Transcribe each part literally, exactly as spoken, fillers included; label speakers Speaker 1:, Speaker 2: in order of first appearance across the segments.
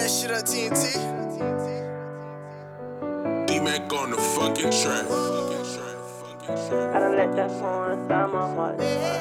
Speaker 1: that shit on T N T.
Speaker 2: D-Mac on the fucking track.
Speaker 3: I done let that song inside my heart.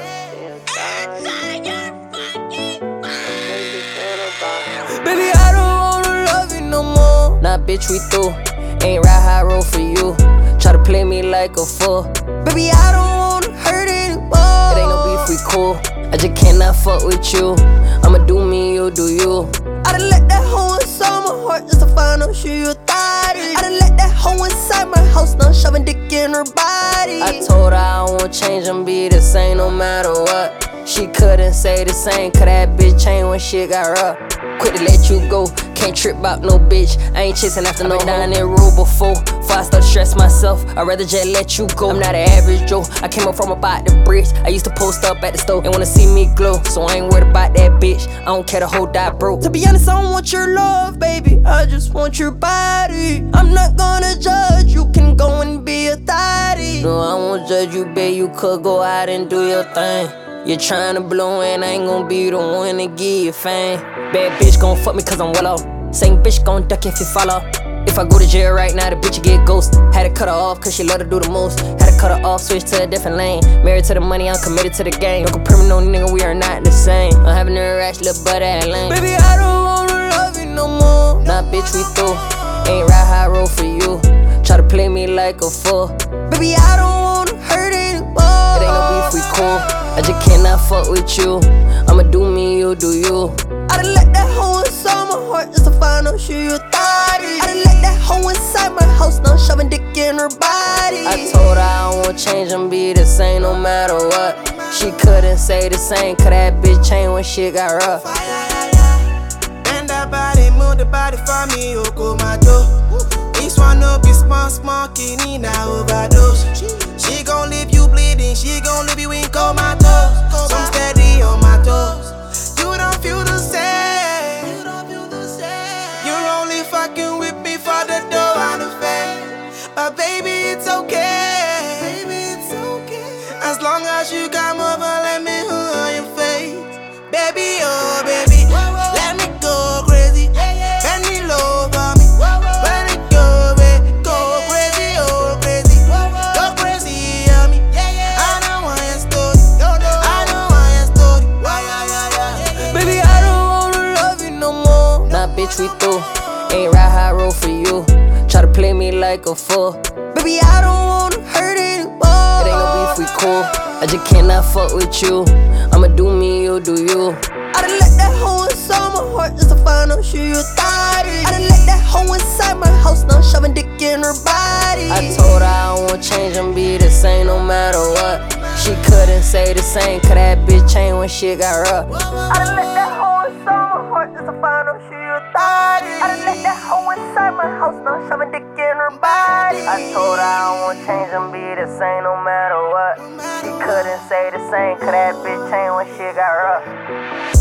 Speaker 4: Baby, I don't wanna love you no more. Nah, bitch, we through. Ain't ride high road for you. Try to play me like a fool. Baby, I don't wanna hurt anymore. It ain't no beef, we cool. I just cannot fuck with you. I'ma do me, you do you. I done let that hoe inside my heart just to find out she a thotty. I done let that hoe inside my house, now shoving dick in her body. I told her I won't change and be the same no matter what. She couldn't say the same, cause that bitch changed when shit got rough. Quit to let you go, can't trip out no bitch. I ain't chasing after no. I been down that road before, before I start to stress myself. I'd rather just let you go. I'm not an average Joe, I came up from about the bricks. I used to post up at the store and wanna see me glow, so I ain't worried about that bitch. I don't care the whole die broke. To be honest, I don't want your love, baby, I just want your body. I'm not gonna judge, you can go and be a thotty. No, I won't judge you, babe, you could go out and do your thing. You're tryna blow and I ain't gon' be the one to give you fame. Bad bitch gon' fuck me cause I'm well off. Same bitch gon' duck if you fall off. If I go to jail right now, the bitch get ghost. Had to cut her off cause she love to do the most. Had to cut her off, switch to a different lane. Married to the money, I'm committed to the game. Don't compare me no nigga, we are not the same. I'm having a rash, little butt ass lane. Baby, I don't wanna love you no more. Nah, bitch, we through. Ain't ride high road for you. Try to play me like a fool. Baby, I don't wanna hurt anymore. It ain't no beef, we cool. I just cannot fuck with you. I'ma do me, you do you. I done let that hoe inside my heart just to find out she a thotty. I done let that hoe inside my house, now shoving dick in her body. I told her I won't change and be the same no matter what. She couldn't say the same, cause that bitch changed when shit got rough.
Speaker 1: Bend that body, move the body for me, Oko Mato. This one no be small, small, kidney now overdose. She gon' leave you bleeding, she gon' leave you in comatose. So I'm steady on my toes. You don't feel the same. You're only fucking with me for the dough and the fame. But baby, it's okay. As long as you come over, let me hold your face. Baby, oh baby, let me go crazy. Bend me low for me. Let it go, baby, go crazy, oh crazy. Go crazy on me. I don't want your story. I don't want your story.
Speaker 4: Baby, I don't wanna love you no more. Nah, bitch, we through. Ain't ride high road for you. Try to play me like a fool. Baby, I don't wanna hurt anymore. It ain't no beef, we cool. I just cannot fuck with you. I'ma do me, you do you. I done let that hoe inside my heart just to find out she a thotty. I done let that hoe inside my house, now shoving dick in her body. I told her I won't change and be the same no matter what. She couldn't say the same, cause that bitch changed when shit got rough. I done let that hoe inside my heart just to find out she a thotty. I done let that hoe inside my house, now shoving dick in her body. I told her I won't change and be the same no matter what. She couldn't say the same, cause that bitch changed when shit got rough.